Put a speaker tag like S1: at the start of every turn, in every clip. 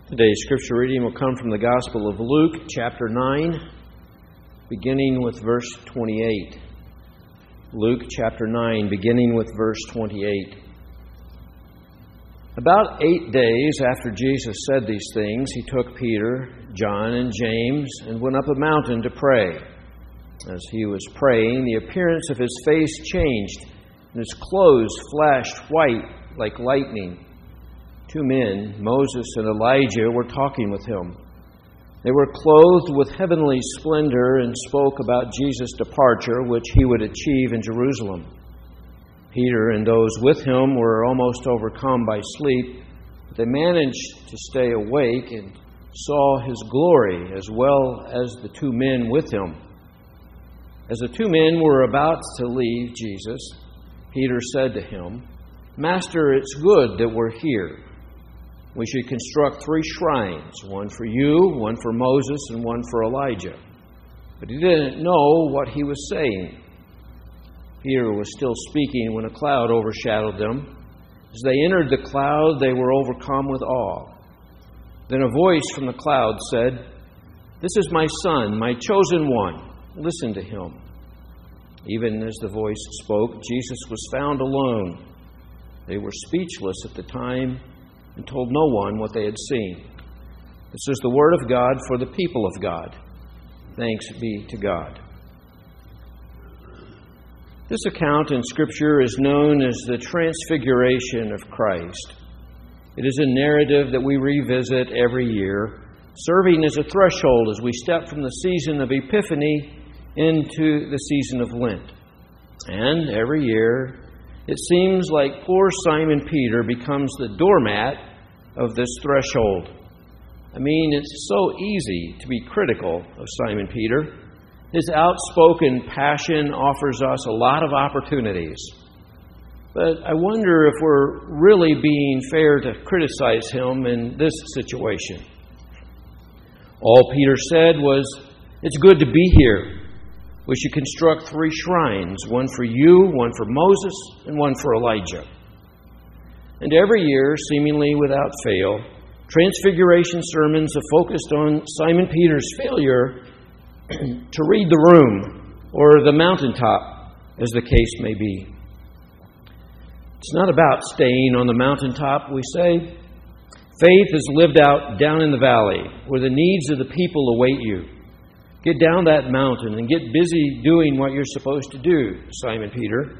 S1: Today's scripture reading will come from the Gospel of Luke, chapter 9, beginning with verse 28. Luke, chapter 9, beginning with verse 28. About 8 days after Jesus said these things, he took Peter, John, and James and went up a mountain to pray. As he was praying, the appearance of his face changed, and his clothes flashed white like lightning. 2 men, Moses and Elijah, were talking with him. They were clothed with heavenly splendor and spoke about Jesus' departure, which he would achieve in Jerusalem. Peter and those with him were almost overcome by sleep, but they managed to stay awake and saw his glory as well as the 2 men with him. As the 2 men were about to leave Jesus, Peter said to him, "Master, it's good that we're here. We should construct 3 shrines, one for you, one for Moses, and one for Elijah." But he didn't know what he was saying. Peter was still speaking when a cloud overshadowed them. As they entered the cloud, they were overcome with awe. Then a voice from the cloud said, "This is my Son, my chosen one. Listen to him." Even as the voice spoke, Jesus was found alone. They were speechless at the time and told no one what they had seen. This is the word of God for the people of God. Thanks be to God. This account in Scripture is known as the Transfiguration of Christ. It is a narrative that we revisit every year, serving as a threshold as we step from the season of Epiphany into the season of Lent. And every year, it seems like poor Simon Peter becomes the doormat of this threshold. I mean, it's so easy to be critical of Simon Peter. His outspoken passion offers us a lot of opportunities. But I wonder if we're really being fair to criticize him in this situation. All Peter said was, "It's good to be here. We should construct 3 shrines, one for you, one for Moses, and one for Elijah." And every year, seemingly without fail, Transfiguration sermons have focused on Simon Peter's failure to read the room or the mountaintop, as the case may be. It's not about staying on the mountaintop, we say. Faith is lived out down in the valley, where the needs of the people await you. Get down that mountain and get busy doing what you're supposed to do, Simon Peter.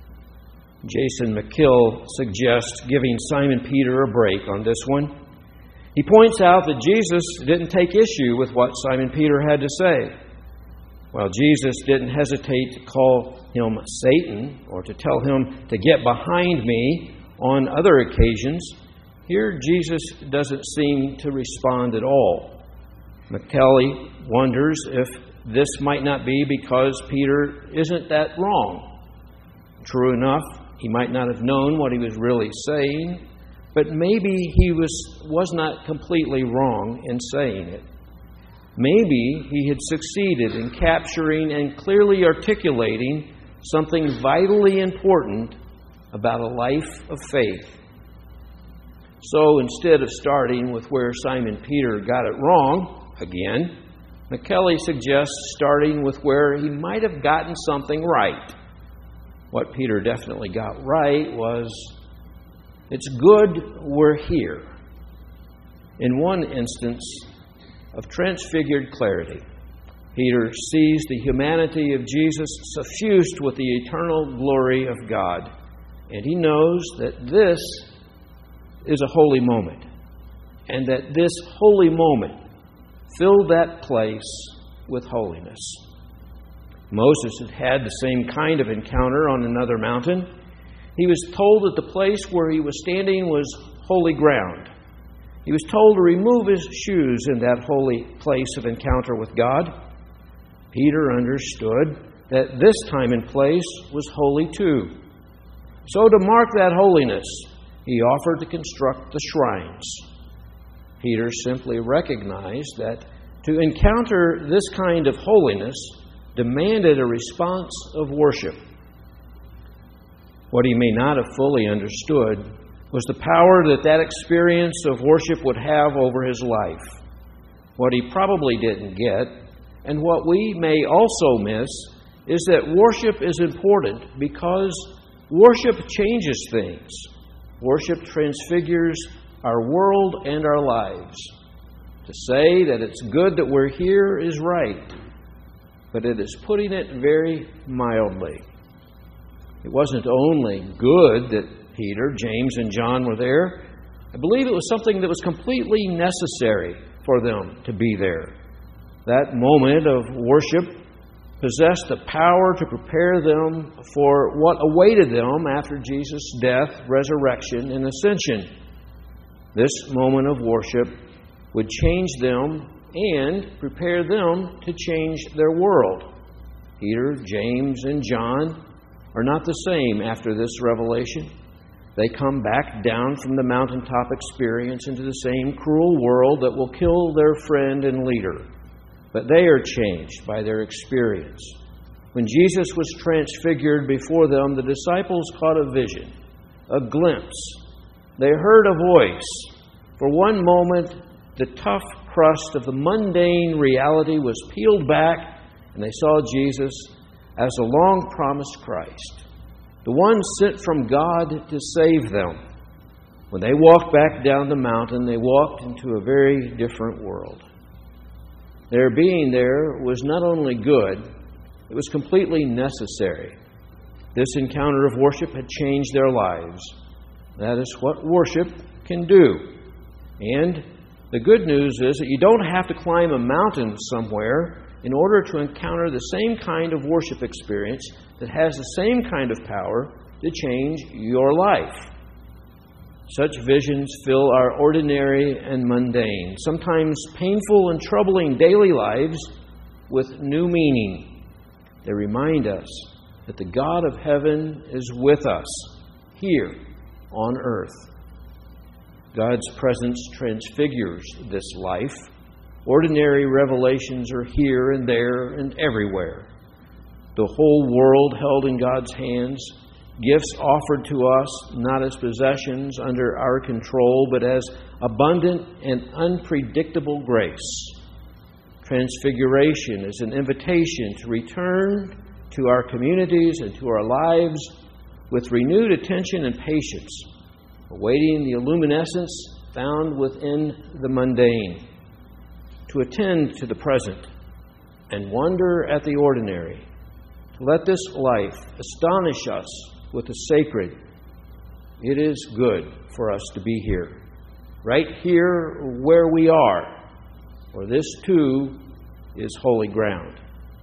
S1: Jason McKill suggests giving Simon Peter a break on this one. He points out that Jesus didn't take issue with what Simon Peter had to say. While Jesus didn't hesitate to call him Satan or to tell him to get behind me on other occasions, here Jesus doesn't seem to respond at all. McKelly wonders if this might not be because Peter isn't that wrong. True enough, he might not have known what he was really saying, but maybe he was not completely wrong in saying it. Maybe he had succeeded in capturing and clearly articulating something vitally important about a life of faith. So instead of starting with where Simon Peter got it wrong, again, McKelly suggests starting with where he might have gotten something right. What Peter definitely got right was, "It's good we're here." In one instance of transfigured clarity, Peter sees the humanity of Jesus suffused with the eternal glory of God, and he knows that this is a holy moment, and that this holy moment filled that place with holiness. Moses had had the same kind of encounter on another mountain. He was told that the place where he was standing was holy ground. He was told to remove his shoes in that holy place of encounter with God. Peter understood that this time and place was holy too. So to mark that holiness, he offered to construct the shrines. Peter simply recognized that to encounter this kind of holiness demanded a response of worship. What he may not have fully understood was the power that that experience of worship would have over his life. What he probably didn't get, and what we may also miss, is that worship is important because worship changes things. Worship transfigures our world and our lives. To say that it's good that we're here is right, but it is putting it very mildly. It wasn't only good that Peter, James, and John were there. I believe it was something that was completely necessary for them to be there. That moment of worship possessed the power to prepare them for what awaited them after Jesus' death, resurrection, and ascension. This moment of worship would change them and prepare them to change their world. Peter, James, and John are not the same after this revelation. They come back down from the mountaintop experience into the same cruel world that will kill their friend and leader. But they are changed by their experience. When Jesus was transfigured before them, the disciples caught a vision, a glimpse. They heard a voice. For one moment, the tough crust of the mundane reality was peeled back, and they saw Jesus as the long-promised Christ, the one sent from God to save them. When they walked back down the mountain, they walked into a very different world. Their being there was not only good, it was completely necessary. This encounter of worship had changed their lives. That is what worship can do. And the good news is that you don't have to climb a mountain somewhere in order to encounter the same kind of worship experience that has the same kind of power to change your life. Such visions fill our ordinary and mundane, sometimes painful and troubling daily lives with new meaning. They remind us that the God of heaven is with us here on earth. God's presence transfigures this life. Ordinary revelations are here and there and everywhere. The whole world held in God's hands, gifts offered to us not as possessions under our control, but as abundant and unpredictable grace. Transfiguration is an invitation to return to our communities and to our lives with renewed attention and patience, awaiting the luminescence found within the mundane, to attend to the present and wonder at the ordinary, to let this life astonish us with the sacred. It is good for us to be here, right here where we are, for this too is holy ground.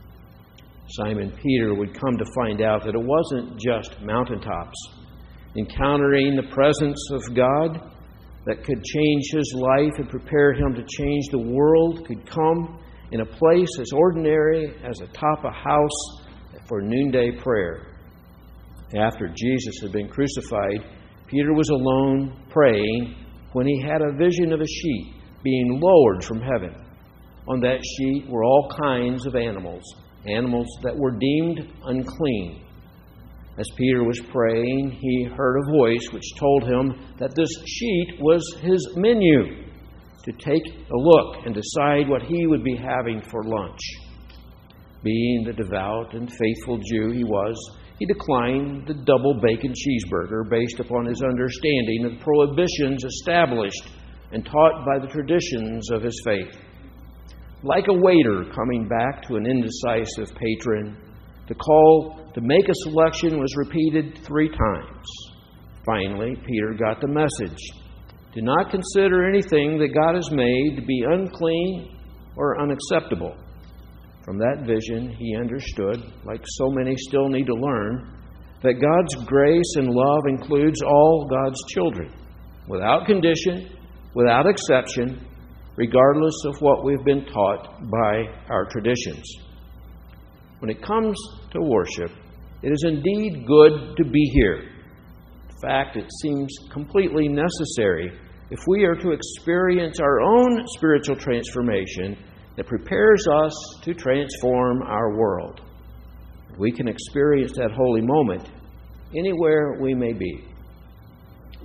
S1: Simon Peter would come to find out that it wasn't just mountaintops. Encountering the presence of God that could change his life and prepare him to change the world could come in a place as ordinary as atop a house for noonday prayer. After Jesus had been crucified, Peter was alone praying when he had a vision of a sheet being lowered from heaven. On that sheet were all kinds of animals that were deemed unclean. As Peter was praying, he heard a voice which told him that this sheet was his menu to take a look and decide what he would be having for lunch. Being the devout and faithful Jew he was, he declined the double bacon cheeseburger based upon his understanding of prohibitions established and taught by the traditions of his faith. Like a waiter coming back to an indecisive patron, the call to make a selection was repeated 3 times. Finally, Peter got the message. Do not consider anything that God has made to be unclean or unacceptable. From that vision, he understood, like so many still need to learn, that God's grace and love includes all God's children, without condition, without exception, regardless of what we've been taught by our traditions. When it comes to worship, it is indeed good to be here. In fact, it seems completely necessary if we are to experience our own spiritual transformation that prepares us to transform our world. We can experience that holy moment anywhere we may be.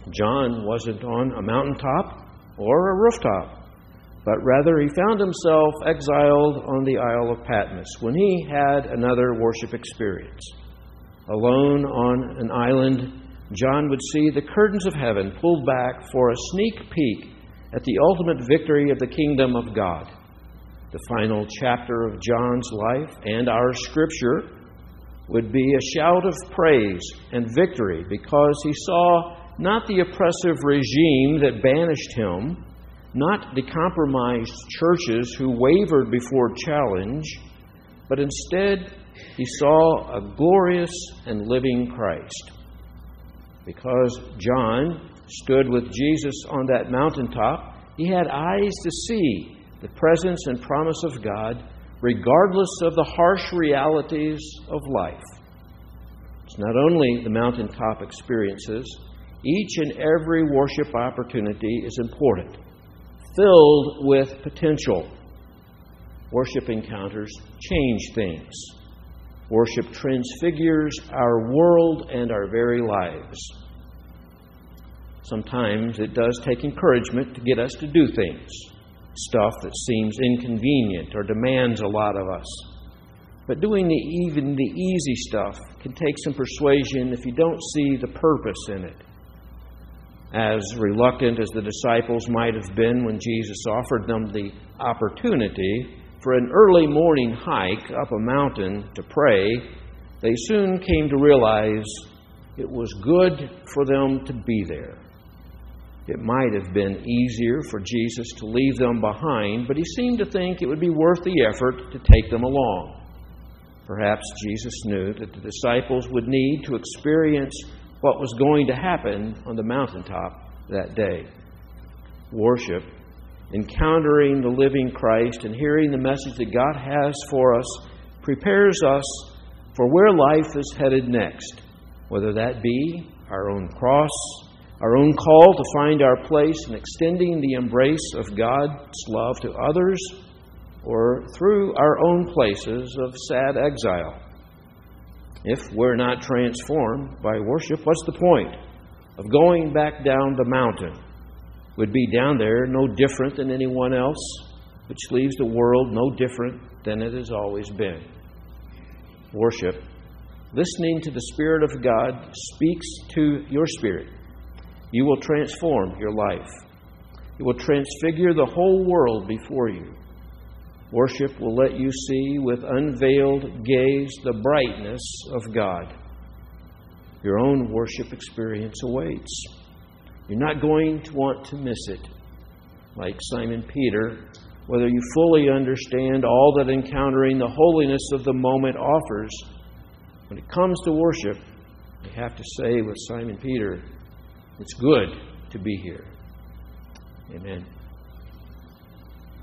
S1: John wasn't on a mountaintop or a rooftop, but rather he found himself exiled on the Isle of Patmos when he had another worship experience. Alone on an island, John would see the curtains of heaven pulled back for a sneak peek at the ultimate victory of the kingdom of God. The final chapter of John's life and our Scripture would be a shout of praise and victory because he saw not the oppressive regime that banished him, not the compromised churches who wavered before challenge, but instead he saw a glorious and living Christ. Because John stood with Jesus on that mountaintop, he had eyes to see the presence and promise of God, regardless of the harsh realities of life. It's not only the mountaintop experiences, each and every worship opportunity is important, filled with potential. Worship encounters change things. Worship transfigures our world and our very lives. Sometimes it does take encouragement to get us to do things, stuff that seems inconvenient or demands a lot of us. But doing even the easy stuff can take some persuasion if you don't see the purpose in it. As reluctant as the disciples might have been when Jesus offered them the opportunity for an early morning hike up a mountain to pray, they soon came to realize it was good for them to be there. It might have been easier for Jesus to leave them behind, but he seemed to think it would be worth the effort to take them along. Perhaps Jesus knew that the disciples would need to experience what was going to happen on the mountaintop that day. Worship, encountering the living Christ and hearing the message that God has for us, prepares us for where life is headed next, whether that be our own cross, our own call to find our place in extending the embrace of God's love to others, or through our own places of sad exile. If we're not transformed by worship, what's the point of going back down the mountain? We'd be down there no different than anyone else, which leaves the world no different than it has always been. Worship, listening to the Spirit of God, speaks to your spirit. You will transform your life. It will transfigure the whole world before you. Worship will let you see with unveiled gaze the brightness of God. Your own worship experience awaits. You're not going to want to miss it. Like Simon Peter, whether you fully understand all that encountering the holiness of the moment offers, when it comes to worship, you have to say with Simon Peter, it's good to be here. Amen.